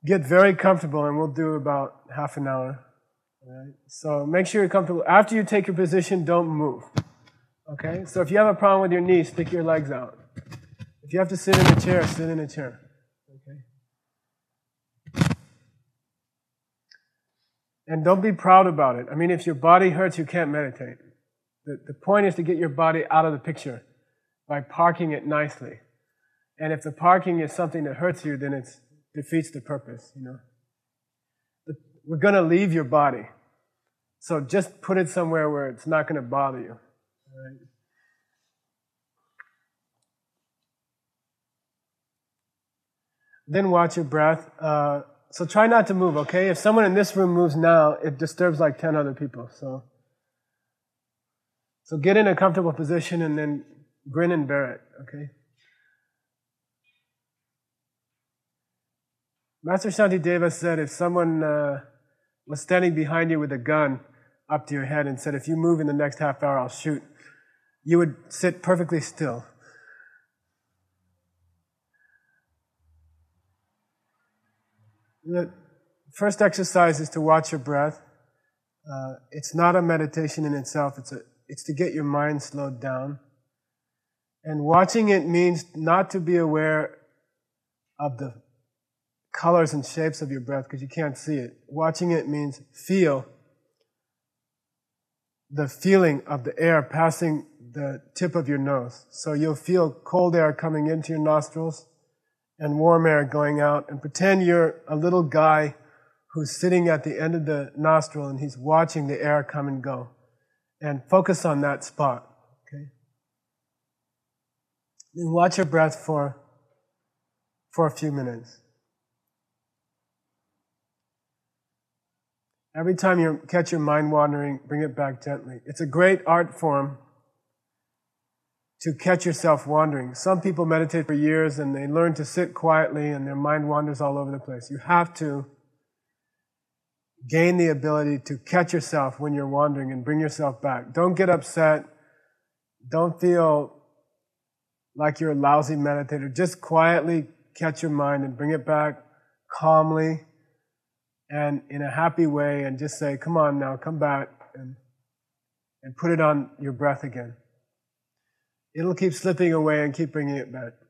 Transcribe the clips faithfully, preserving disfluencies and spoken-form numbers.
get very comfortable, and we'll do about half an hour. All right? So make sure you're comfortable. After you take your position, don't move. Okay? So if you have a problem with your knee, stick your legs out. If you have to sit in a chair, sit in a chair. Okay? And don't be proud about it. I mean, if your body hurts, you can't meditate. The, the point is to get your body out of the picture by parking it nicely. And if the parking is something that hurts you, then it defeats the purpose, you know. The, we're going to leave your body. So just put it somewhere where it's not going to bother you. All right? Then watch your breath. Uh, so try not to move, okay? If someone in this room moves now, it disturbs like ten other people. So, so get in a comfortable position and then grin and bear it, okay? Master Shantideva said if someone uh, was standing behind you with a gun up to your head and said, if you move in the next half hour, I'll shoot, you would sit perfectly still. The first exercise is to watch your breath. Uh, it's not a meditation in itself. It's a, it's to get your mind slowed down. And watching it means not to be aware of the colors and shapes of your breath because you can't see it. Watching it means feel the feeling of the air passing the tip of your nose. So you'll feel cold air coming into your nostrils and warm air going out, and pretend you're a little guy who's sitting at the end of the nostril and he's watching the air come and go. And focus on that spot, okay? And watch your breath for, for a few minutes. Every time you catch your mind wandering, bring it back gently. It's a great art form to catch yourself wandering. Some people meditate for years and they learn to sit quietly and their mind wanders all over the place. You have to gain the ability to catch yourself when you're wandering and bring yourself back. Don't get upset. Don't feel like you're a lousy meditator. Just quietly catch your mind and bring it back calmly and in a happy way, and just say, come on now, come back, and, and put it on your breath again. It'll keep slipping away and keep bringing it back.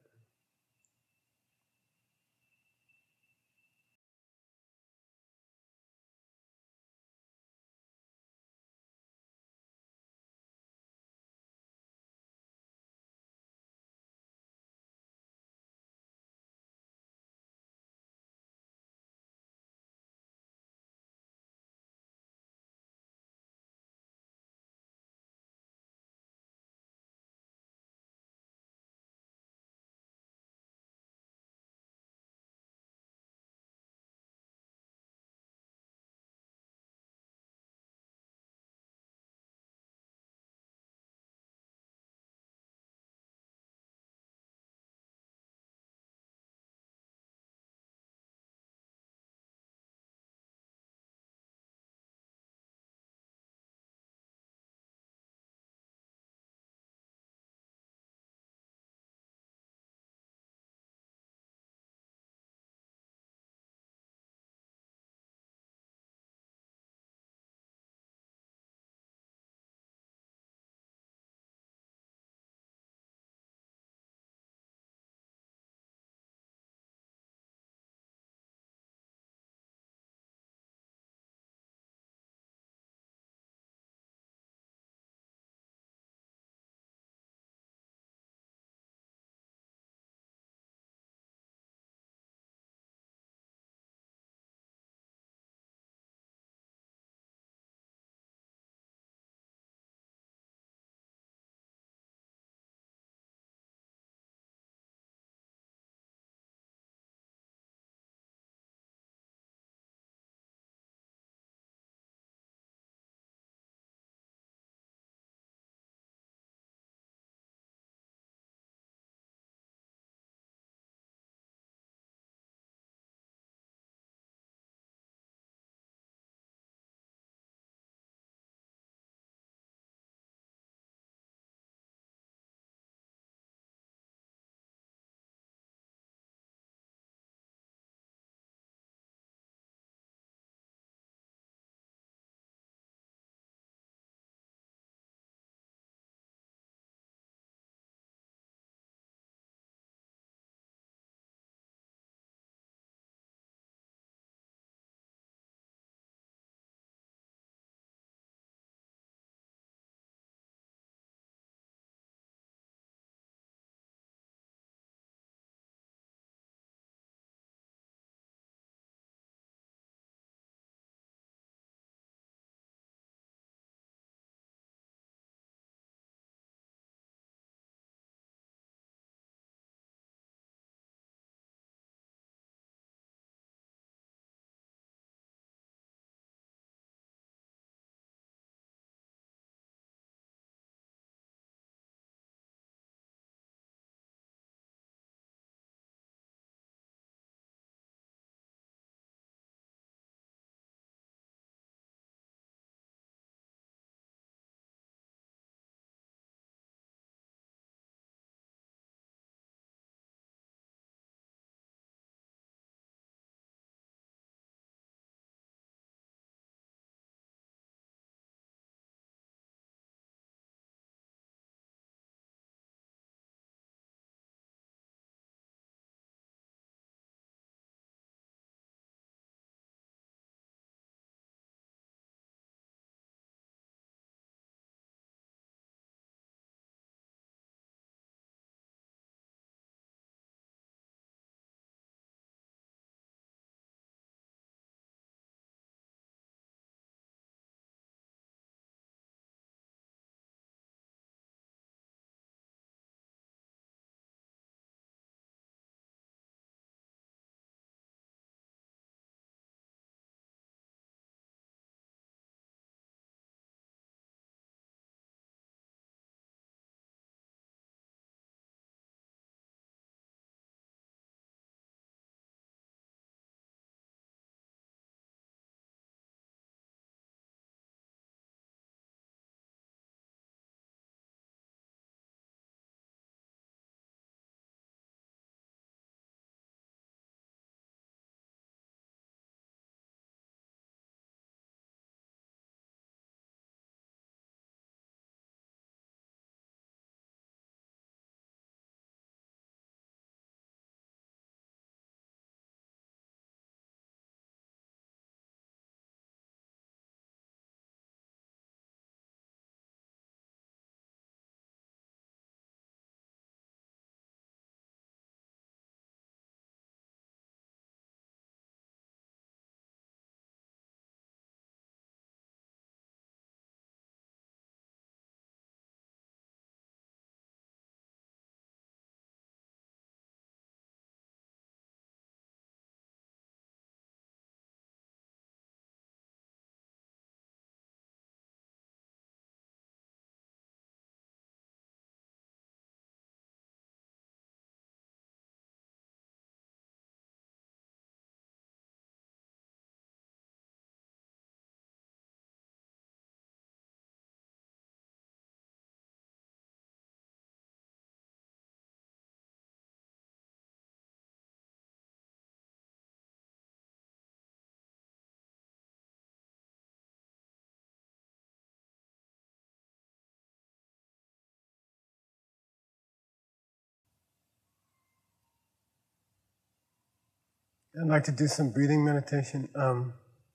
I'd like to do some breathing meditation. Um,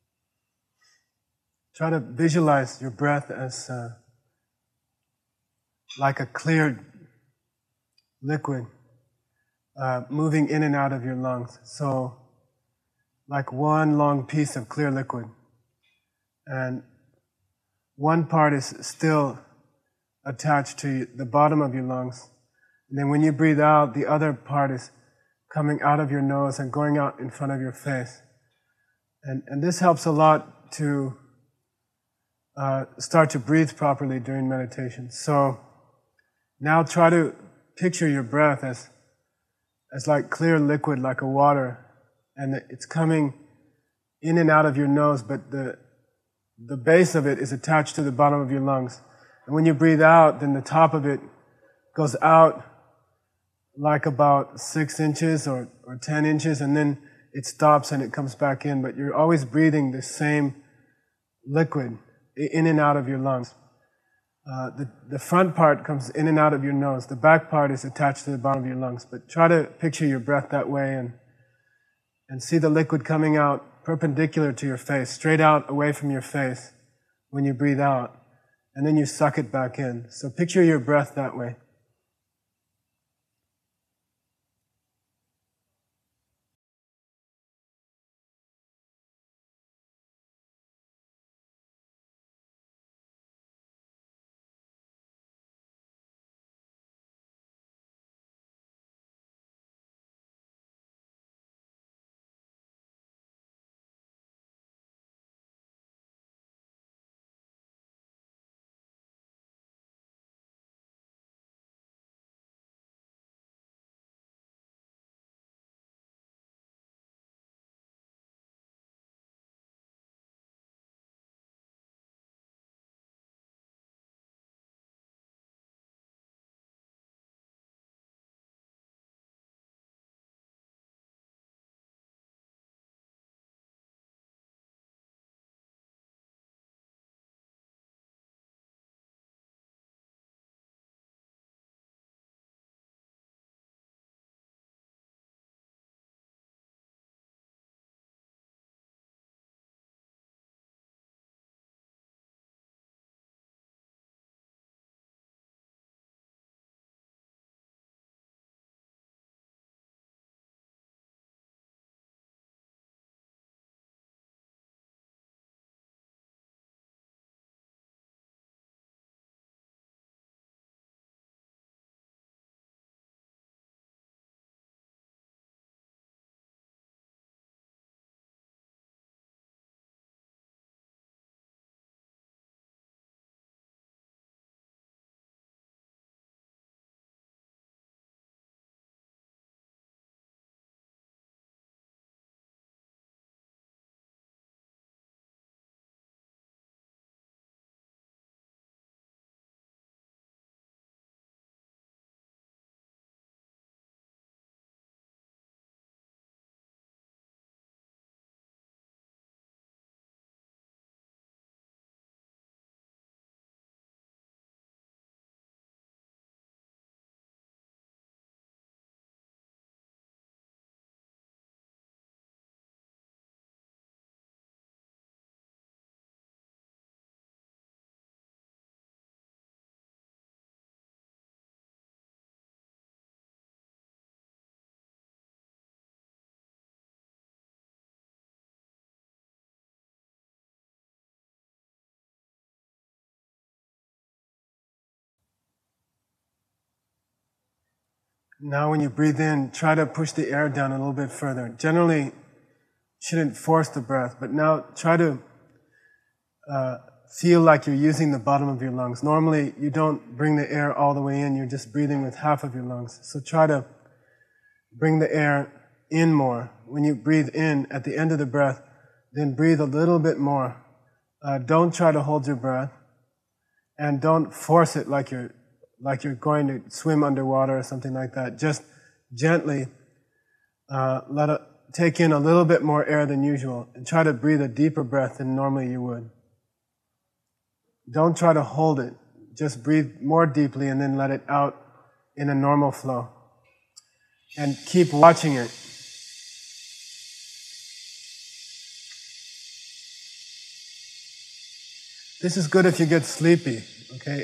try to visualize your breath as uh, like a clear liquid uh, moving in and out of your lungs. So, like one long piece of clear liquid. And one part is still attached to the bottom of your lungs. And then when you breathe out, the other part is coming out of your nose and going out in front of your face. And, and this helps a lot to uh, start to breathe properly during meditation. So now try to picture your breath as, as like clear liquid, like a water. And it's coming in and out of your nose, but the, the base of it is attached to the bottom of your lungs. And when you breathe out, then the top of it goes out like about six inches or, or ten inches, and then it stops and it comes back in. But you're always breathing the same liquid in and out of your lungs. Uh, the, the front part comes in and out of your nose. The back part is attached to the bottom of your lungs. But try to picture your breath that way and, and see the liquid coming out perpendicular to your face, straight out away from your face when you breathe out. And then you suck it back in. So picture your breath that way. Now when you breathe in, try to push the air down a little bit further. Generally, shouldn't force the breath, but now try to uh, feel like you're using the bottom of your lungs. Normally, you don't bring the air all the way in, you're just breathing with half of your lungs. So try to bring the air in more. When you breathe in, at the end of the breath, then breathe a little bit more. Uh, don't try to hold your breath, and don't force it like you're like you're going to swim underwater or something like that. Just gently uh, let it take in a little bit more air than usual and try to breathe a deeper breath than normally you would. Don't try to hold it. Just breathe more deeply and then let it out in a normal flow. And keep watching it. This is good if you get sleepy, okay?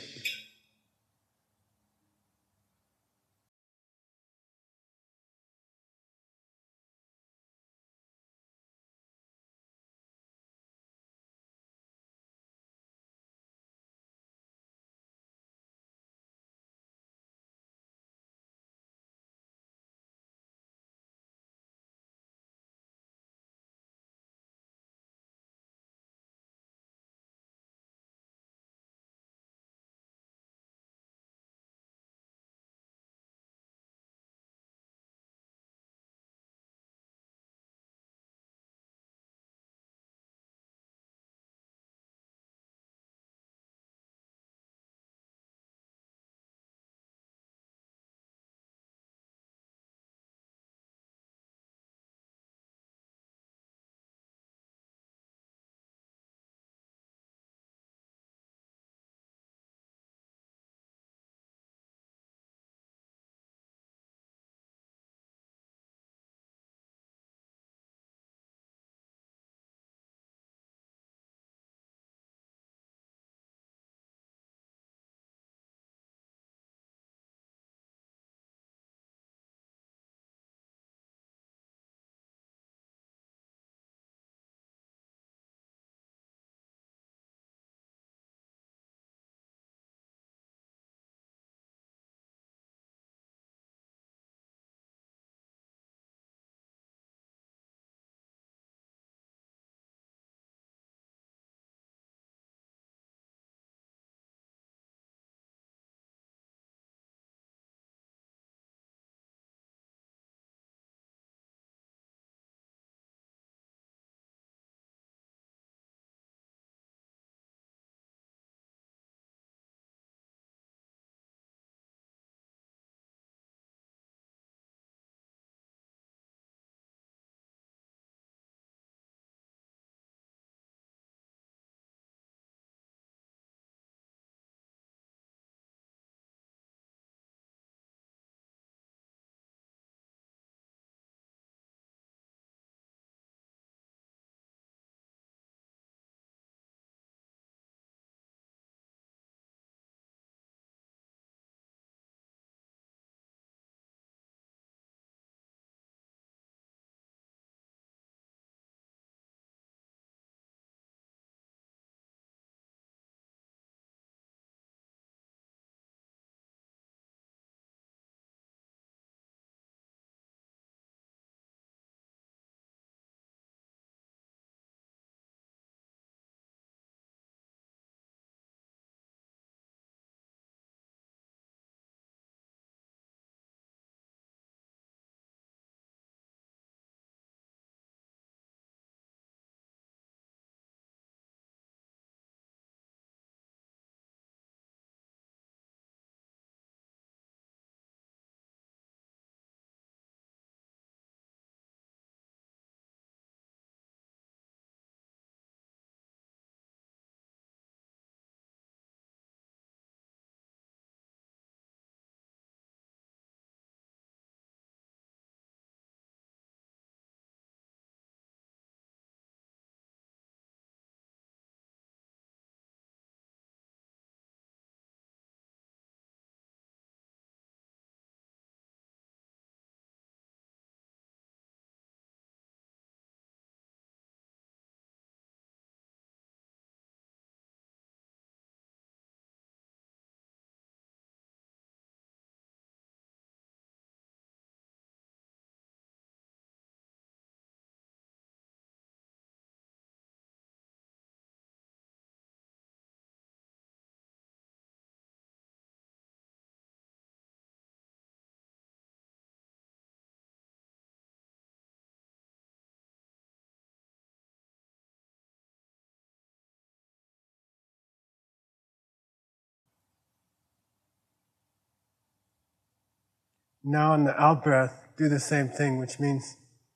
Now on the out breath, do the same thing, which means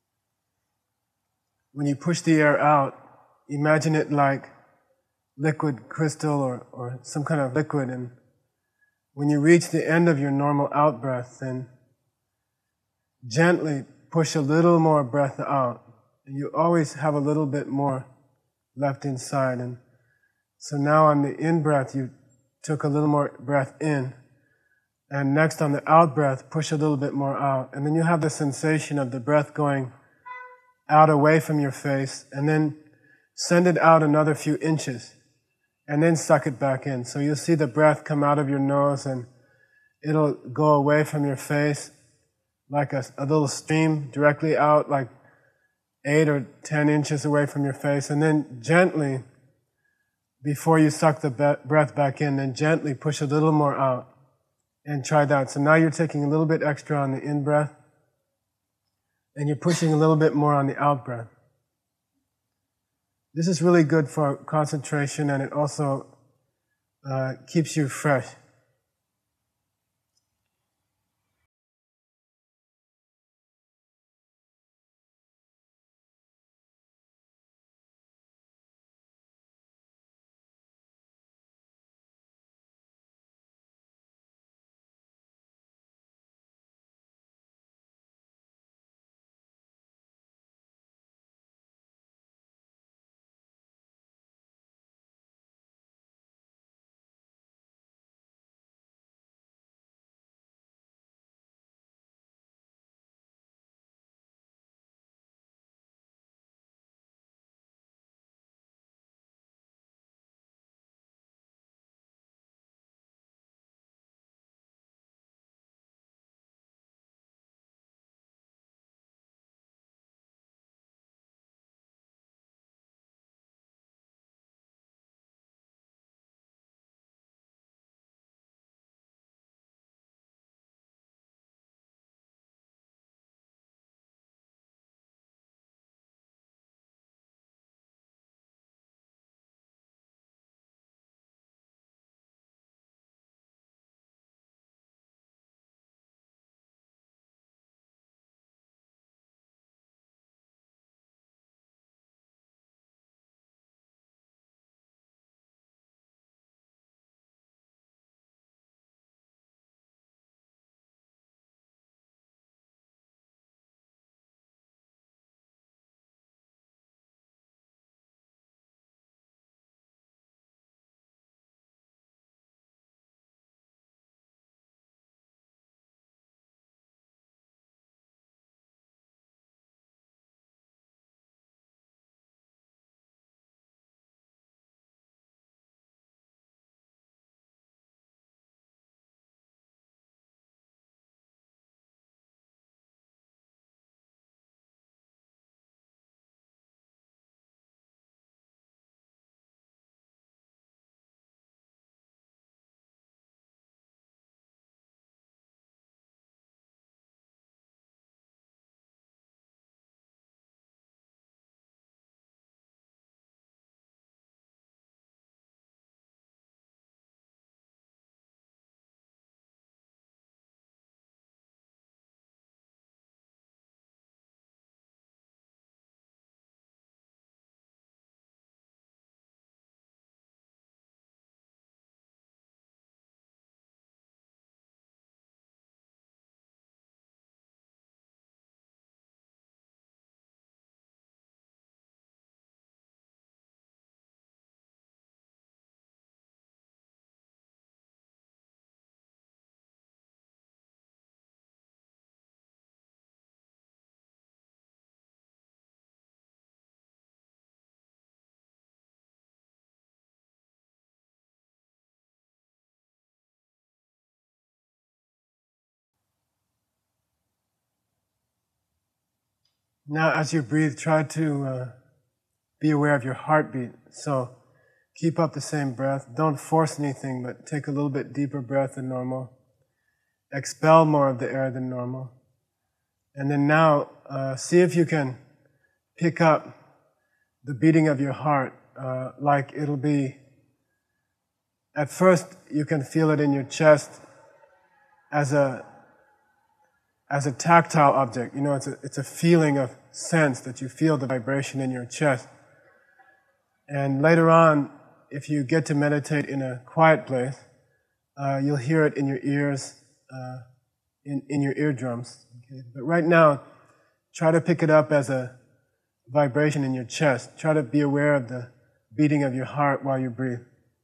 when you push the air out, imagine it like liquid crystal or, or some kind of liquid, and when you reach the end of your normal out breath, then gently push a little more breath out. And you always have a little bit more left inside, and So now on the in-breath, you took a little more breath in. And next on the out-breath, push a little bit more out. And then you have the sensation of the breath going out away from your face, and then send it out another few inches, and then suck it back in. So you'll see the breath come out of your nose, and it'll go away from your face like a, a little stream directly out, like eight or ten inches away from your face, and then gently, before you suck the be- breath back in, then gently push a little more out. And try that. So now you're taking a little bit extra on the in-breath, and you're pushing a little bit more on the out-breath. This is really good for concentration, and it also uh, keeps you fresh. Now, as you breathe, try to uh, be aware of your heartbeat. So keep up the same breath. Don't force anything, but take a little bit deeper breath than normal. Expel more of the air than normal. And then now, uh, see if you can pick up the beating of your heart, uh, like it'll be, at first you can feel it in your chest as a as a tactile object. You know, it's a, it's a feeling of sense that you feel the vibration in your chest. And later on, if you get to meditate in a quiet place, uh, you'll hear it in your ears, uh, in, in your eardrums. Okay? But right now, try to pick it up as a vibration in your chest. Try to be aware of the beating of your heart while you breathe.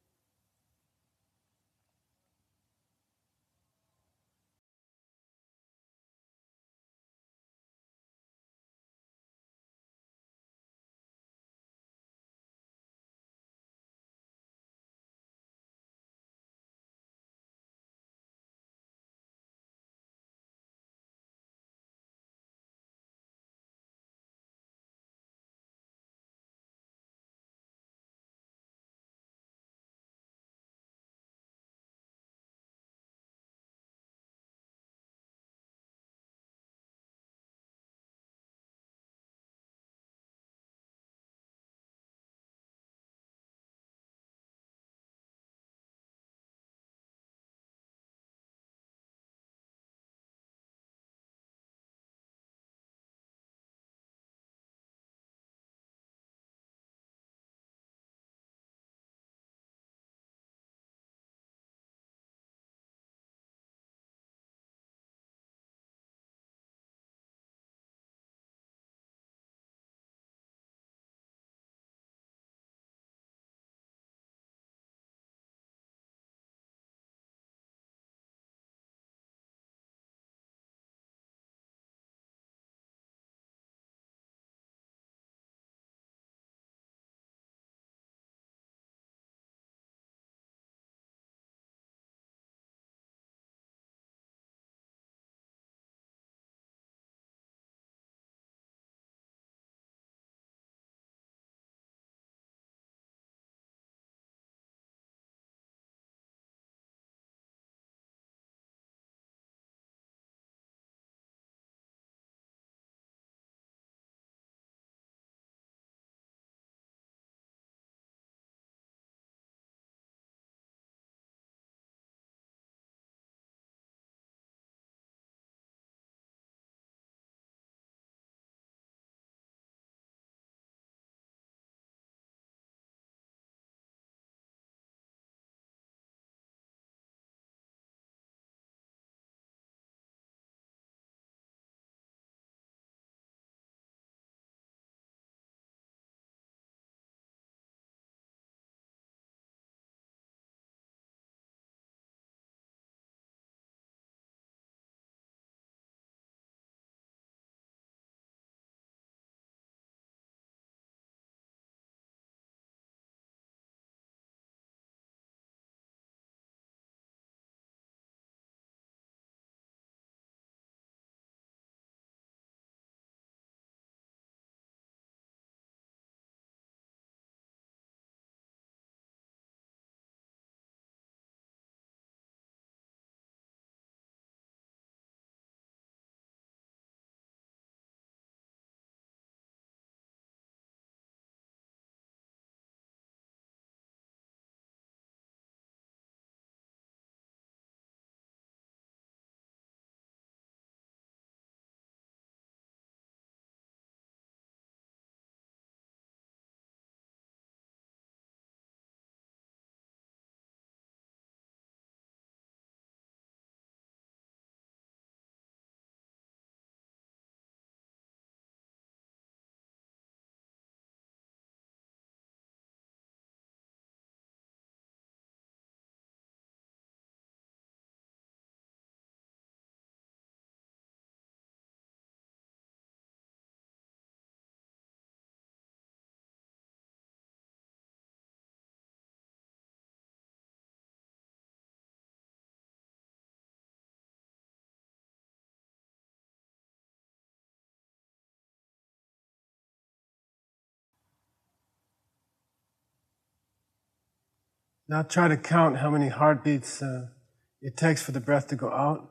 Now try to count how many heartbeats uh, it takes for the breath to go out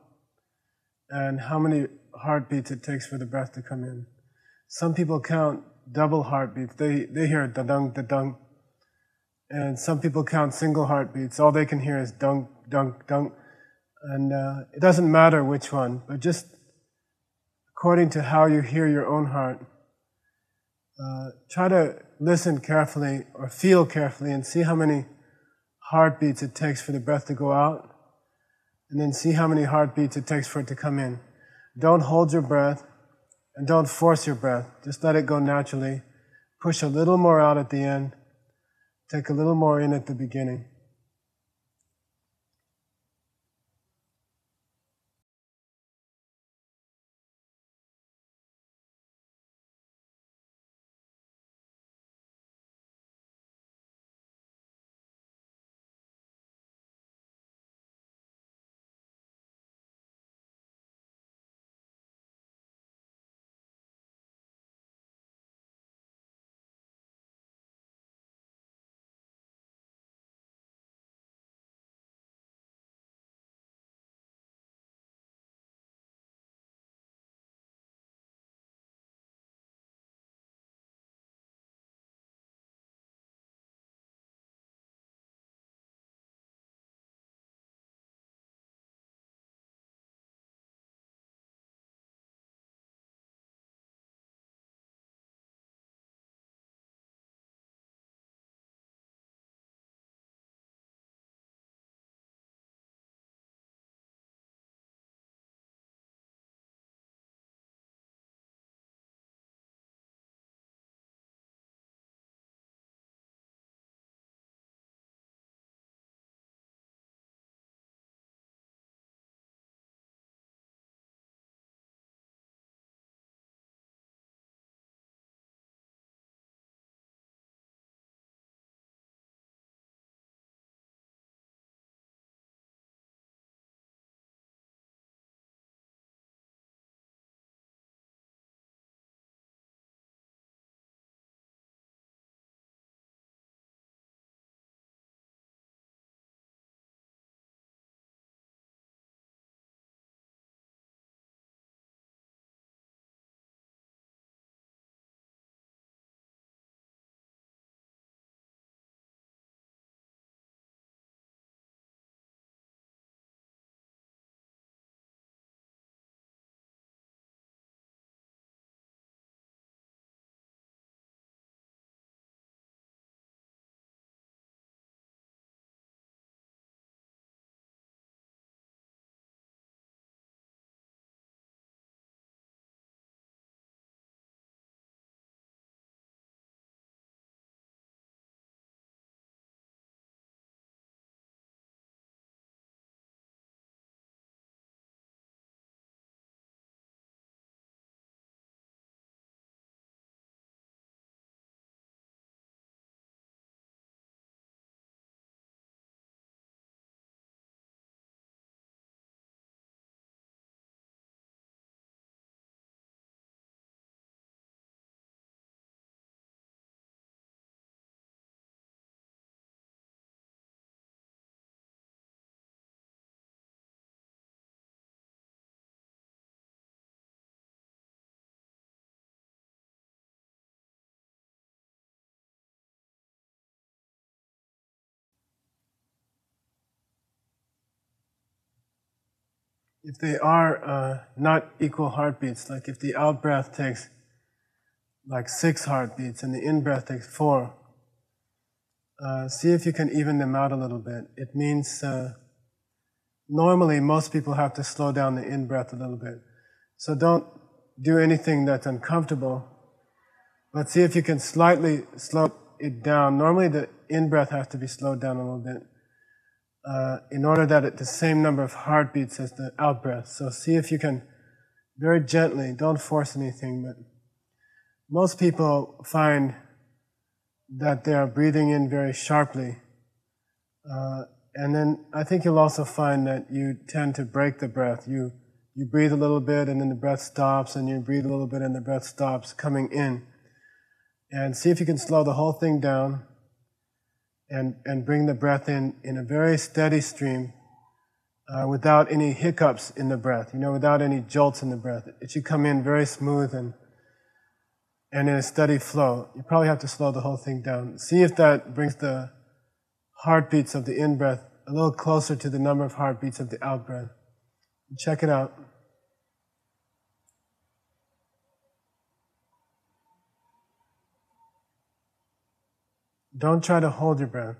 and how many heartbeats it takes for the breath to come in. Some people count double heartbeats. They, they hear da-dung, da-dung. And some people count single heartbeats. All they can hear is dunk, dunk, dunk. And uh, it doesn't matter which one, but just according to how you hear your own heart, uh, try to listen carefully or feel carefully and see how many heartbeats it takes for the breath to go out, and then see how many heartbeats it takes for it to come in. Don't hold your breath, and don't force your breath. Just let it go naturally. Push a little more out at the end, Take a little more in at the beginning. If they are uh, not equal heartbeats, like if the out breath takes like six heartbeats and the in breath takes four, uh, see if you can even them out a little bit. It means uh, normally most people have to slow down the in breath a little bit. So don't do anything that's uncomfortable, but see if you can slightly slow it down. Normally the in breath has to be slowed down a little bit uh, in order that it's the same number of heartbeats as the out breath. So see if you can very gently, don't force anything, but most people find that they are breathing in very sharply. Uh, and then I think you'll also find that you tend to break the breath. You you breathe a little bit and then the breath stops, and you breathe a little bit and the breath stops coming in. And see if you can slow the whole thing down and, and bring the breath in in a very steady stream uh, without any hiccups in the breath, you know, without any jolts in the breath. It should come in very smooth and and in a steady flow. You probably have to slow the whole thing down. See if that brings the heartbeats of the in-breath a little closer to the number of heartbeats of the out-breath. Check it out. Don't try to hold your breath.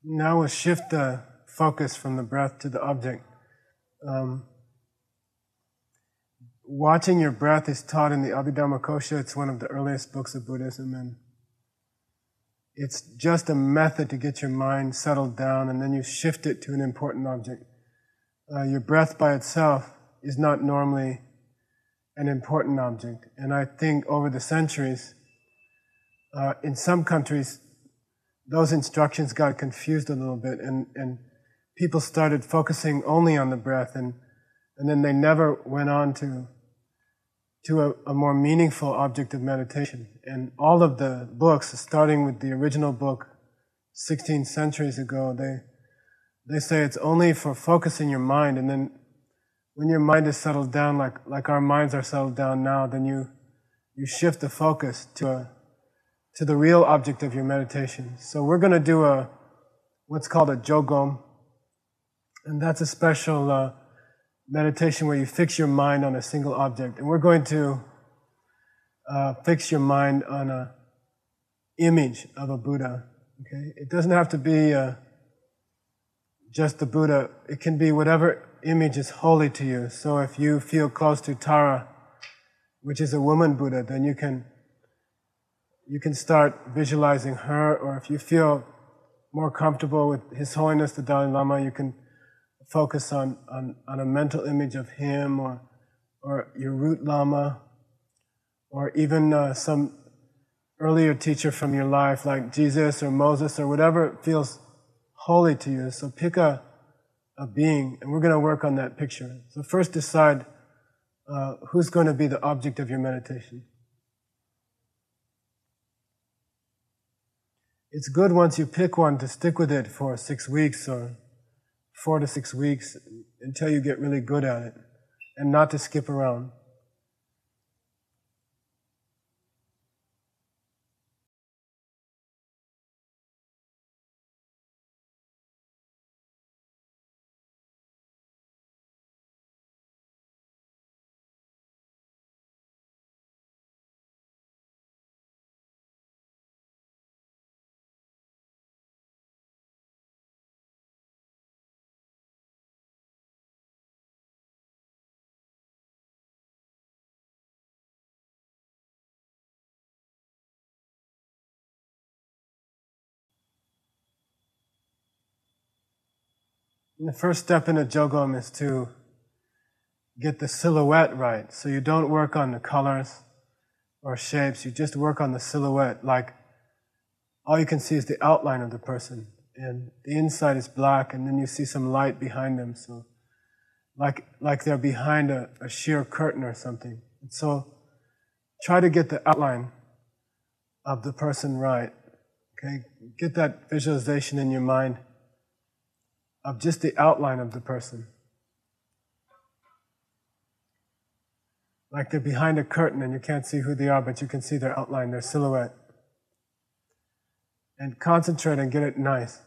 Now we'll shift the focus from the breath to the object. Um, watching your breath is taught in the Abhidharmakosha. It's one of the earliest books of Buddhism, and it's just a method to get your mind settled down, and then you shift it to an important object. Uh, your breath by itself is not normally an important object, and I think over the centuries, uh, in some countries, those instructions got confused a little bit, and, and people started focusing only on the breath, and, and then they never went on to, to a, a more meaningful object of meditation. And all of the books, starting with the original book sixteen centuries ago, they, they say it's only for focusing your mind, and then when your mind is settled down, like, like our minds are settled down now, then you, you shift the focus to a to the real object of your meditation. So we're going to do a what's called a jogom, and that's a special uh, meditation where you fix your mind on a single object. And we're going to uh, fix your mind on a image of a Buddha. Okay, it doesn't have to be uh, just the Buddha. It can be whatever image is holy to you. So if you feel close to Tara, which is a woman Buddha, then you can You can start visualizing her, or if you feel more comfortable with His Holiness the Dalai Lama, you can focus on, on, on a mental image of him, or, or your root Lama, or even uh, some earlier teacher from your life, like Jesus or Moses or whatever feels holy to you. So pick a, a being, and we're going to work on that picture. So first decide uh, who's going to be the object of your meditation. It's good once you pick one to stick with it for six weeks or four to six weeks until you get really good at it, and not to skip around. And the first step in a jogom is to get the silhouette right. So you don't work on the colors or shapes, you just work on the silhouette. Like, all you can see is the outline of the person, and the inside is black, and then you see some light behind them. So like, like they're behind a, a sheer curtain or something. And so try to get the outline of the person right. Okay, get that visualization in your mind of just the outline of the person. Like they're behind a curtain and you can't see who they are, but you can see their outline, their silhouette. And concentrate and get it nice.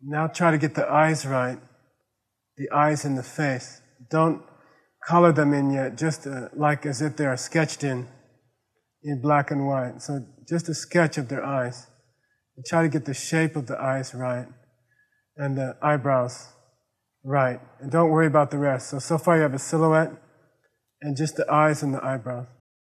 Now try to get the eyes right, the eyes in the face. Don't color them in yet, just uh, like as if they are sketched in, in black and white. So just a sketch of their eyes. And try to get the shape of the eyes right and the eyebrows right. And don't worry about the rest. So, so far you have a silhouette and just the eyes and the eyebrows.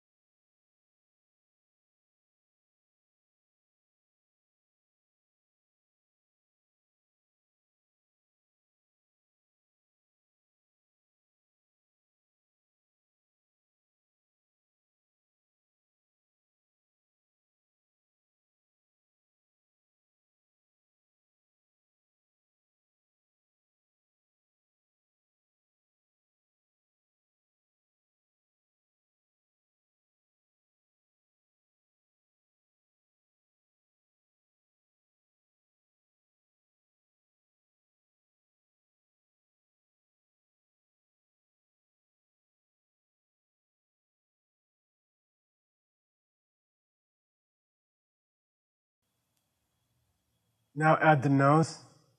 Now add the nose.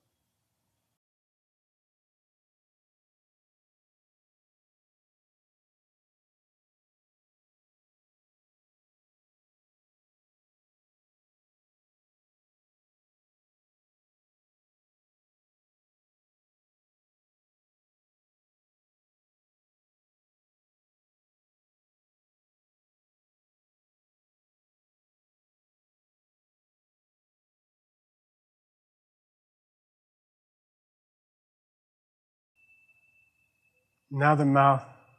Now the mouth.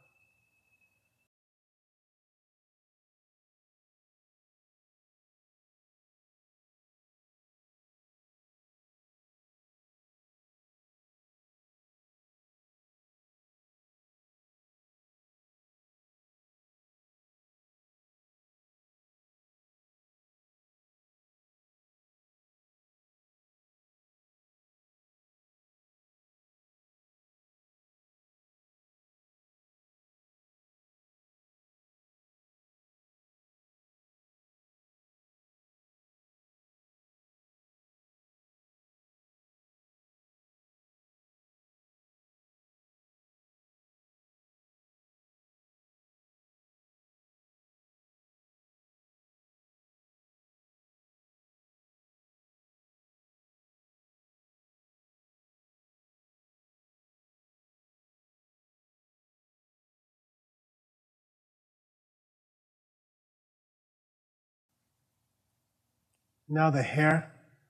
Now the hair.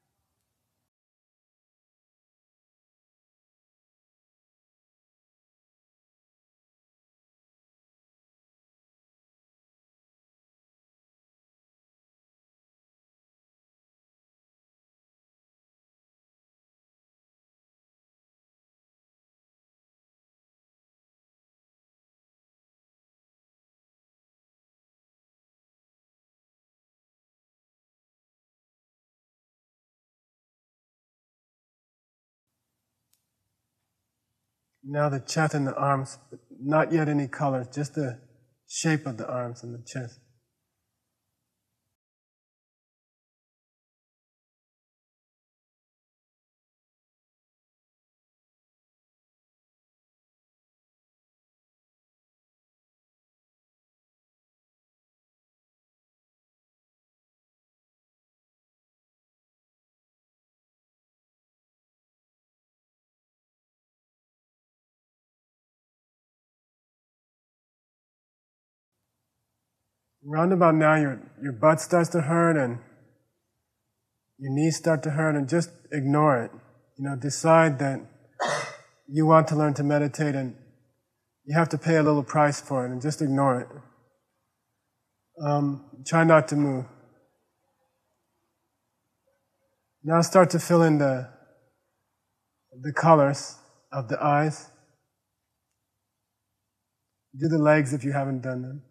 Now the chest and the arms, but not yet any color, just the shape of the arms and the chest. Round about now, your, your butt starts to hurt and your knees start to hurt, and just ignore it. You know, decide that you want to learn to meditate and you have to pay a little price for it, and just ignore it. Um, try not to move. Now start to fill in the, the colors of the eyes. Do the legs if you haven't done them.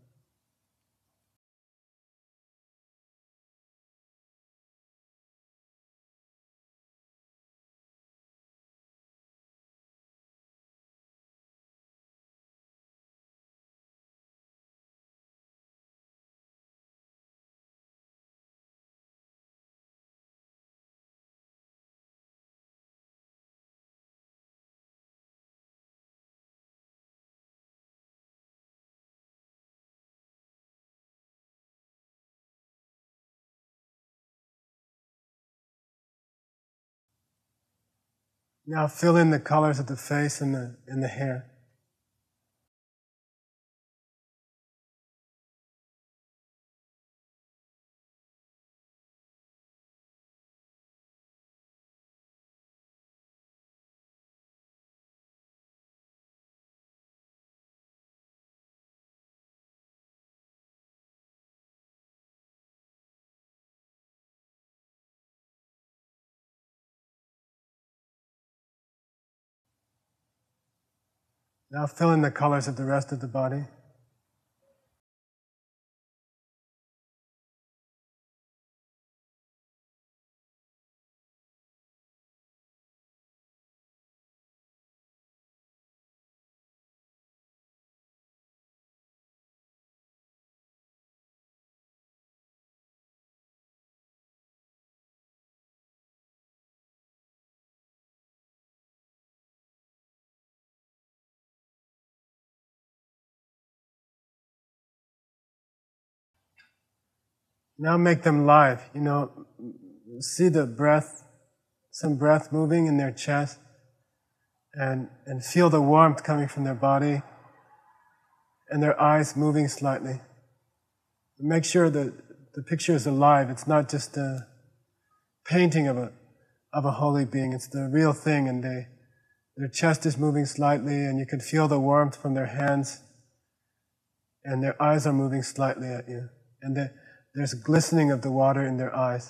Now fill in the colors of the face and the, and the hair. Now fill in the colors of the rest of the body. Now make them live. You know, see the breath, some breath moving in their chest, and, and feel the warmth coming from their body, and their eyes moving slightly. Make sure that the picture is alive. It's not just a painting of a of a holy being. It's the real thing, and they, their chest is moving slightly, and you can feel the warmth from their hands, and their eyes are moving slightly at you, and the, there's glistening of the water in their eyes.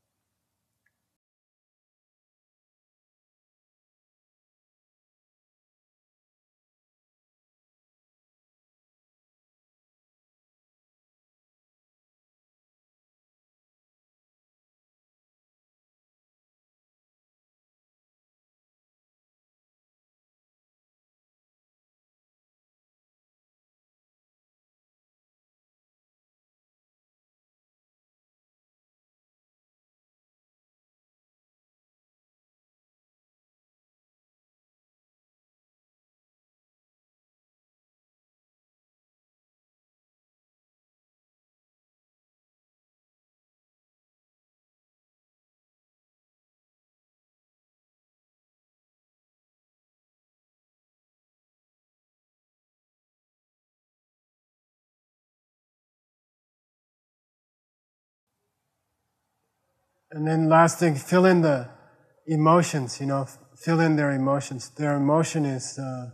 And then last thing, fill in the emotions, you know, fill in their emotions. Their emotion is uh,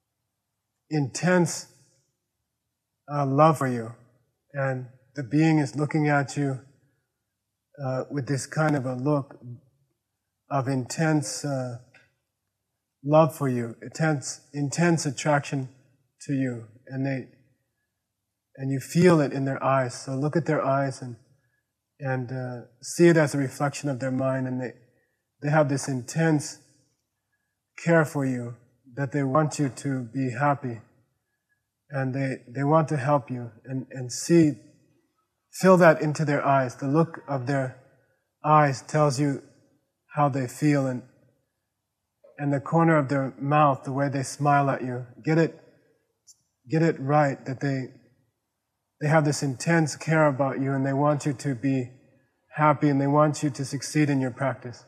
intense uh, love for you. And the being is looking at you uh, with this kind of a look of intense uh, love for you, intense, intense attraction to you. And they, and you feel it in their eyes. So look at their eyes and and uh, see it as a reflection of their mind, and they, they have this intense care for you, that they want you to be happy, and they, they want to help you, and, and see, feel that into their eyes. The look of their eyes tells you how they feel, and, and the corner of their mouth, the way they smile at you, get it, get it right, that they They have this intense care about you, and they want you to be happy, and they want you to succeed in your practice.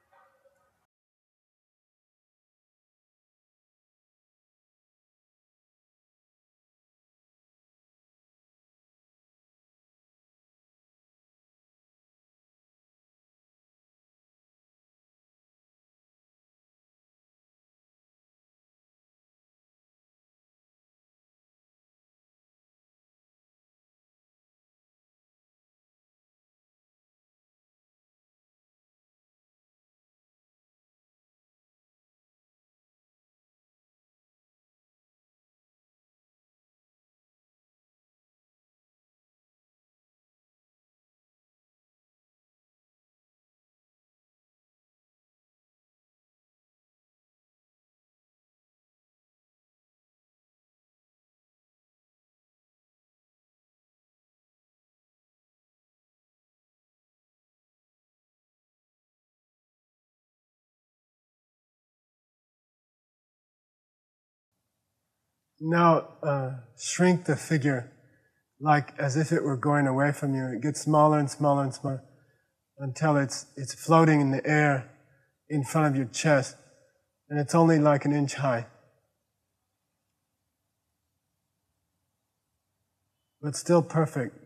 Now, uh, shrink the figure like as if it were going away from you. It gets smaller and smaller and smaller until it's, it's floating in the air in front of your chest. and it's only like an inch high. But still perfect.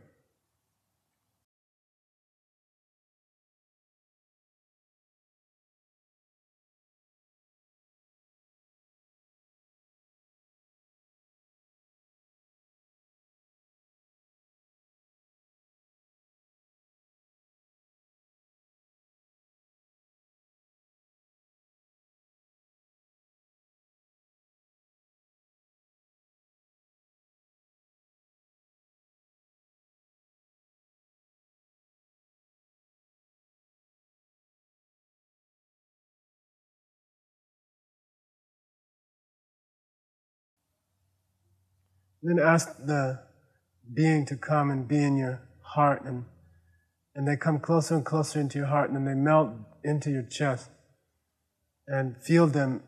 Then ask the being to come and be in your heart, and and they come closer and closer into your heart, and then they melt into your chest, and feel them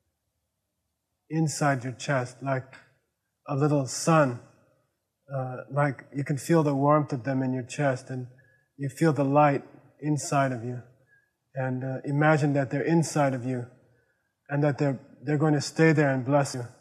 inside your chest like a little sun, uh, like you can feel the warmth of them in your chest, and you feel the light inside of you, and uh, imagine that they're inside of you, and that they're they're going to stay there and bless you.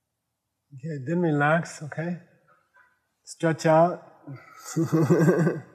Okay, then relax, okay? Stretch out.